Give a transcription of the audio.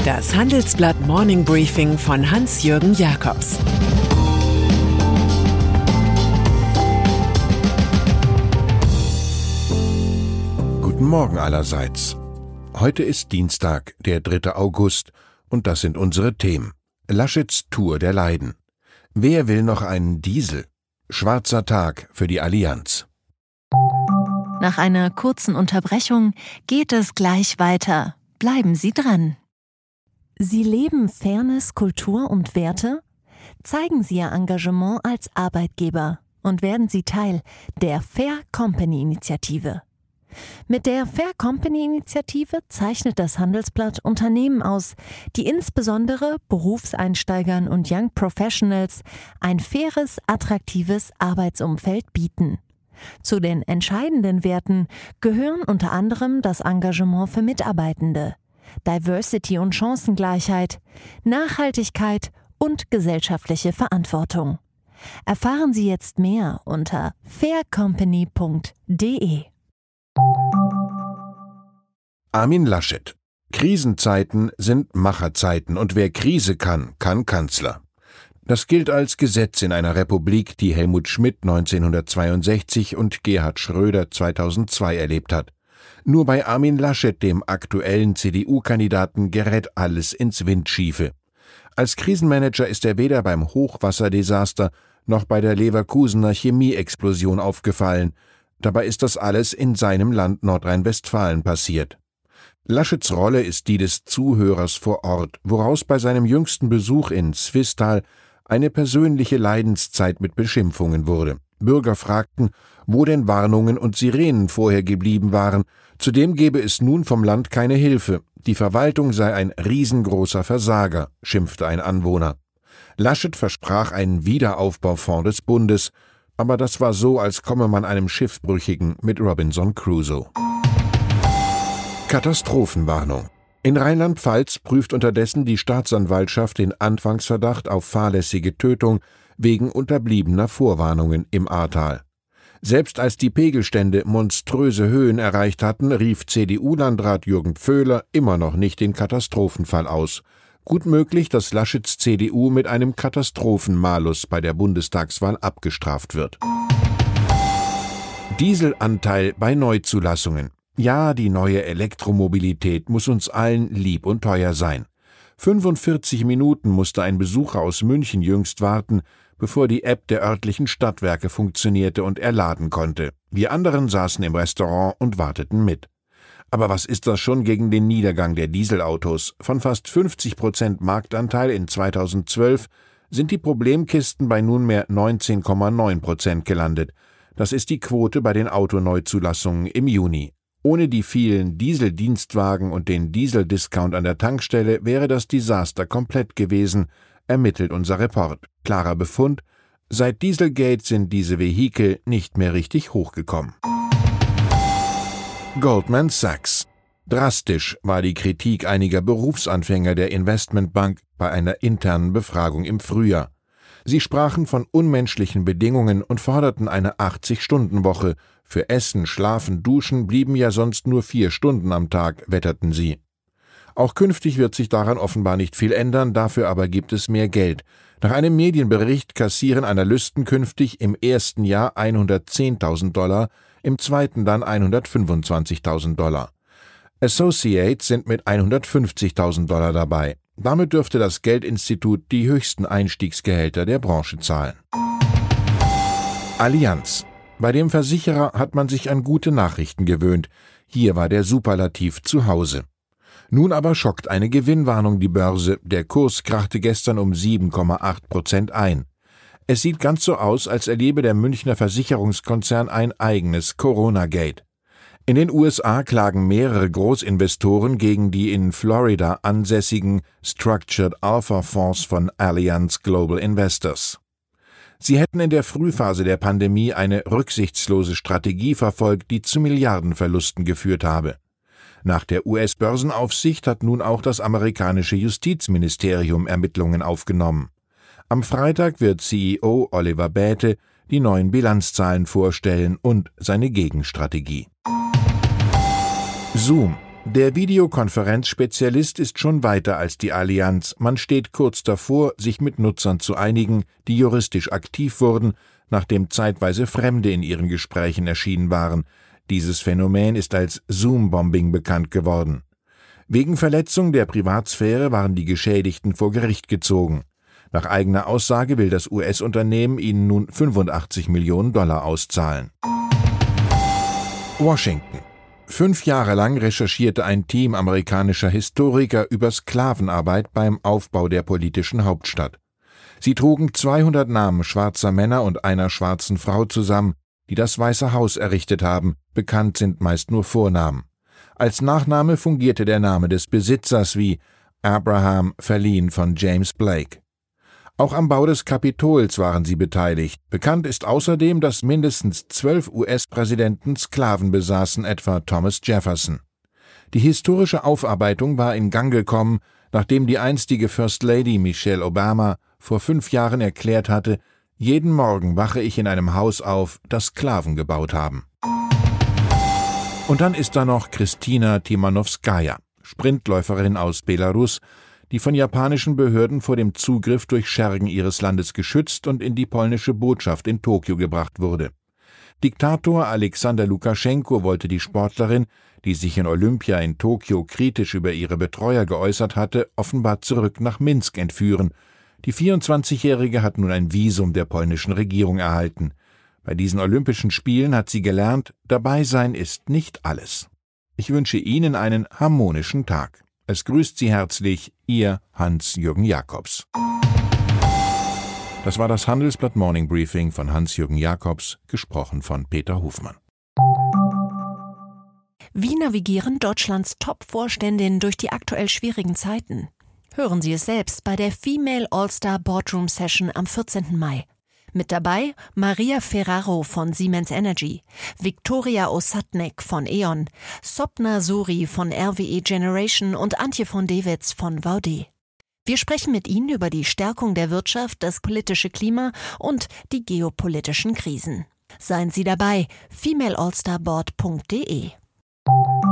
Das Handelsblatt Morning Briefing von Hans-Jürgen Jakobs. Guten Morgen allerseits. Heute ist Dienstag, der 3. August, und das sind unsere Themen. Laschets Tour der Leiden. Wer will noch einen Diesel? Schwarzer Tag für die Allianz. Nach einer kurzen Unterbrechung geht es gleich weiter. Bleiben Sie dran. Sie leben Fairness, Kultur und Werte? Zeigen Sie Ihr Engagement als Arbeitgeber und werden Sie Teil der Fair Company Initiative. Mit der Fair Company Initiative zeichnet das Handelsblatt Unternehmen aus, die insbesondere Berufseinsteigern und Young Professionals ein faires, attraktives Arbeitsumfeld bieten. Zu den entscheidenden Werten gehören unter anderem das Engagement für Mitarbeitende, Diversity und Chancengleichheit, Nachhaltigkeit und gesellschaftliche Verantwortung. Erfahren Sie jetzt mehr unter faircompany.de. Armin Laschet. Krisenzeiten sind Macherzeiten und wer Krise kann, kann Kanzler. Das gilt als Gesetz in einer Republik, die Helmut Schmidt 1962 und Gerhard Schröder 2002 erlebt hat. Nur bei Armin Laschet, dem aktuellen CDU-Kandidaten, gerät alles ins Windschiefe. Als Krisenmanager ist er weder beim Hochwasserdesaster noch bei der Leverkusener Chemieexplosion aufgefallen. Dabei ist das alles in seinem Land Nordrhein-Westfalen passiert. Laschets Rolle ist die des Zuhörers vor Ort, woraus bei seinem jüngsten Besuch in Swisttal eine persönliche Leidenszeit mit Beschimpfungen wurde. Bürger fragten, wo denn Warnungen und Sirenen vorher geblieben waren. Zudem gebe es nun vom Land keine Hilfe. Die Verwaltung sei ein riesengroßer Versager, schimpfte ein Anwohner. Laschet versprach einen Wiederaufbaufonds des Bundes, aber das war so, als komme man einem Schiffbrüchigen mit Robinson Crusoe. Katastrophenwarnung. In Rheinland-Pfalz prüft unterdessen die Staatsanwaltschaft den Anfangsverdacht auf fahrlässige Tötung wegen unterbliebener Vorwarnungen im Ahrtal. Selbst als die Pegelstände monströse Höhen erreicht hatten, rief CDU-Landrat Jürgen Pföhler immer noch nicht den Katastrophenfall aus. Gut möglich, dass Laschets CDU mit einem Katastrophenmalus bei der Bundestagswahl abgestraft wird. Dieselanteil bei Neuzulassungen. Ja, die neue Elektromobilität muss uns allen lieb und teuer sein. 45 Minuten musste ein Besucher aus München jüngst warten, bevor die App der örtlichen Stadtwerke funktionierte und er laden konnte. Wir anderen saßen im Restaurant und warteten mit. Aber was ist das schon gegen den Niedergang der Dieselautos? Von fast 50% Marktanteil in 2012 sind die Problemkisten bei nunmehr 19,9% gelandet. Das ist die Quote bei den Autoneuzulassungen im Juni. Ohne die vielen Dieseldienstwagen und den Dieseldiscount an der Tankstelle wäre das Desaster komplett gewesen, ermittelt unser Report. Klarer Befund: Seit Dieselgate sind diese Vehikel nicht mehr richtig hochgekommen. Goldman Sachs. Drastisch war die Kritik einiger Berufsanfänger der Investmentbank bei einer internen Befragung im Frühjahr. Sie sprachen von unmenschlichen Bedingungen und forderten eine 80-Stunden-Woche. Für Essen, Schlafen, Duschen blieben ja sonst nur 4 Stunden am Tag, wetterten sie. Auch künftig wird sich daran offenbar nicht viel ändern, dafür aber gibt es mehr Geld. Nach einem Medienbericht kassieren Analysten künftig im ersten Jahr $110.000, im zweiten dann $125.000. Associates sind mit $150.000 dabei. Damit dürfte das Geldinstitut die höchsten Einstiegsgehälter der Branche zahlen. Allianz. Bei dem Versicherer hat man sich an gute Nachrichten gewöhnt. Hier war der Superlativ zu Hause. Nun aber schockt eine Gewinnwarnung die Börse. Der Kurs krachte gestern um 7,8% ein. Es sieht ganz so aus, als erlebe der Münchner Versicherungskonzern ein eigenes Corona-Gate. In den USA klagen mehrere Großinvestoren gegen die in Florida ansässigen Structured Alpha Fonds von Allianz Global Investors. Sie hätten in der Frühphase der Pandemie eine rücksichtslose Strategie verfolgt, die zu Milliardenverlusten geführt habe. Nach der US-Börsenaufsicht hat nun auch das amerikanische Justizministerium Ermittlungen aufgenommen. Am Freitag wird CEO Oliver Bäte die neuen Bilanzzahlen vorstellen und seine Gegenstrategie. Zoom. Der Videokonferenzspezialist ist schon weiter als die Allianz. Man steht kurz davor, sich mit Nutzern zu einigen, die juristisch aktiv wurden, nachdem zeitweise Fremde in ihren Gesprächen erschienen waren. Dieses Phänomen ist als Zoom-Bombing bekannt geworden. Wegen Verletzung der Privatsphäre waren die Geschädigten vor Gericht gezogen. Nach eigener Aussage will das US-Unternehmen ihnen nun $85 Millionen auszahlen. Washington. 5 Jahre lang recherchierte ein Team amerikanischer Historiker über Sklavenarbeit beim Aufbau der politischen Hauptstadt. Sie trugen 200 Namen schwarzer Männer und einer schwarzen Frau zusammen, die das Weiße Haus errichtet haben, bekannt sind meist nur Vornamen. Als Nachname fungierte der Name des Besitzers wie Abraham, verliehen von James Blake. Auch am Bau des Kapitols waren sie beteiligt. Bekannt ist außerdem, dass mindestens 12 US-Präsidenten Sklaven besaßen, etwa Thomas Jefferson. Die historische Aufarbeitung war in Gang gekommen, nachdem die einstige First Lady Michelle Obama vor 5 Jahren erklärt hatte, jeden Morgen wache ich in einem Haus auf, das Sklaven gebaut haben. Und dann ist da noch Kristina Timanowskaja, Sprintläuferin aus Belarus, die von japanischen Behörden vor dem Zugriff durch Schergen ihres Landes geschützt und in die polnische Botschaft in Tokio gebracht wurde. Diktator Alexander Lukaschenko wollte die Sportlerin, die sich in Olympia in Tokio kritisch über ihre Betreuer geäußert hatte, offenbar zurück nach Minsk entführen. Die 24-Jährige hat nun ein Visum der polnischen Regierung erhalten. Bei diesen Olympischen Spielen hat sie gelernt, dabei sein ist nicht alles. Ich wünsche Ihnen einen harmonischen Tag. Es grüßt Sie herzlich, Ihr Hans-Jürgen Jakobs. Das war das Handelsblatt Morning Briefing von Hans-Jürgen Jakobs, gesprochen von Peter Hofmann. Wie navigieren Deutschlands Top-Vorständinnen durch die aktuell schwierigen Zeiten? Hören Sie es selbst bei der Female All-Star Boardroom Session am 14. Mai. Mit dabei Maria Ferraro von Siemens Energy, Viktoria Osatnek von E.ON, Sopna Suri von RWE Generation und Antje von Dewitz von VD. Wir sprechen mit Ihnen über die Stärkung der Wirtschaft, das politische Klima und die geopolitischen Krisen. Seien Sie dabei, femaleallstarboard.de.